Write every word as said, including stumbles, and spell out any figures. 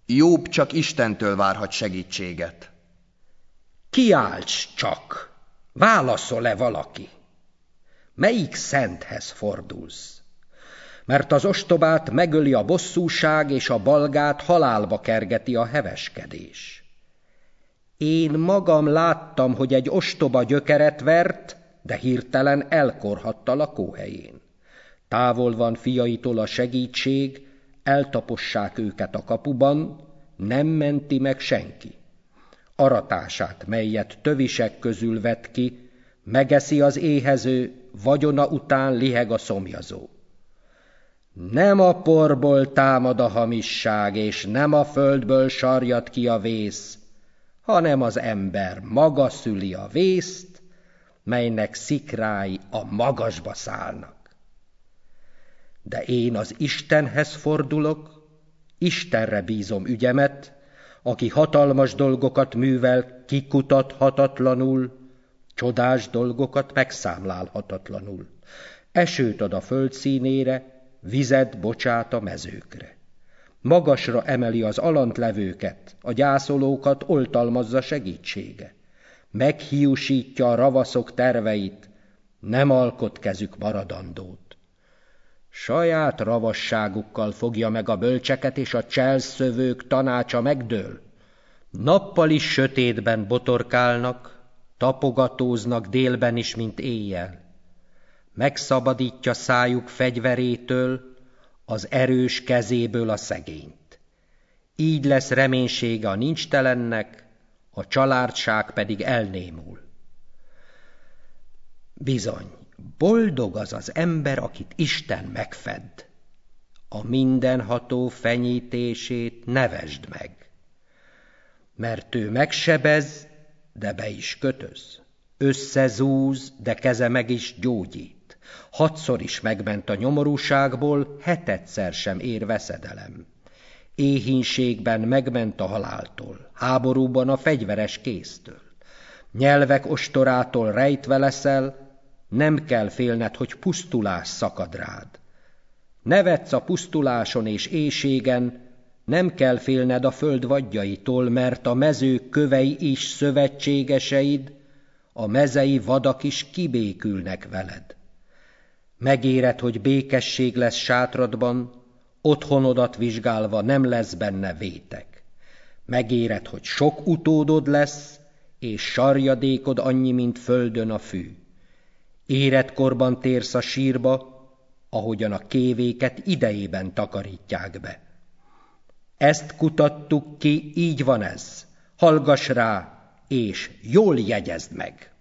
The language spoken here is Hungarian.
Jobb csak Istentől várhat segítséget. Kiálts csak! Válaszol-e valaki? Melyik szenthez fordulsz? Mert az ostobát megöli a bosszúság, és a balgát halálba kergeti a heveskedés. Én magam láttam, hogy egy ostoba gyökeret vert, de hirtelen elkorhadt a lakóhelyén. Távol van fiaitól a segítség, eltapossák őket a kapuban, nem menti meg senki. Aratását, melyet tövisek közül vett ki, megeszi az éhező, vagyona után liheg a szomjazó. Nem a porból támad a hamisság, és nem a földből sarjad ki a vész, hanem az ember maga szüli a vészt, melynek szikrái a magasba szállnak. De én az Istenhez fordulok, Istenre bízom ügyemet, aki hatalmas dolgokat művel kikutathatatlanul, csodás dolgokat megszámlálhatatlanul. Esőt ad a föld színére, vizet bocsát a mezőkre. Magasra emeli az alantlevőket, a gyászolókat oltalmazza segítsége. Meghiúsítja a ravaszok terveit, nem alkot kezük maradandót. Saját ravasságukkal fogja meg a bölcseket, és a cselszövők tanácsa megdől. Nappal is sötétben botorkálnak, tapogatóznak délben is, mint éjjel. Megszabadítja szájuk fegyverétől, az erős kezéből a szegényt. Így lesz reménysége a nincstelennek, a családság pedig elnémul. Bizony, boldog az az ember, akit Isten megfed. A mindenható fenyítését nevesd meg. Mert ő megsebez, de be is kötöz. Összezúz, de keze meg is gyógyít. Hatszor is megment a nyomorúságból, hetedszer sem ér veszedelem. Éhínségben megment a haláltól, háborúban a fegyveres kéztől. Nyelvek ostorától rejtve leszel, nem kell félned, hogy pusztulás szakad rád. Nevetsz a pusztuláson és éhségen, nem kell félned a föld vadjaitól, mert a mezők kövei is szövetségeseid, a mezei vadak is kibékülnek veled. Megéred, hogy békesség lesz sátradban, otthonodat vizsgálva nem lesz benne vétek. Megéred, hogy sok utódod lesz, és sarjadékod annyi, mint földön a fű. Éretkorban térsz a sírba, ahogyan a kévéket idejében takarítják be. Ezt kutattuk ki, így van ez. Hallgass rá, és jól jegyezd meg!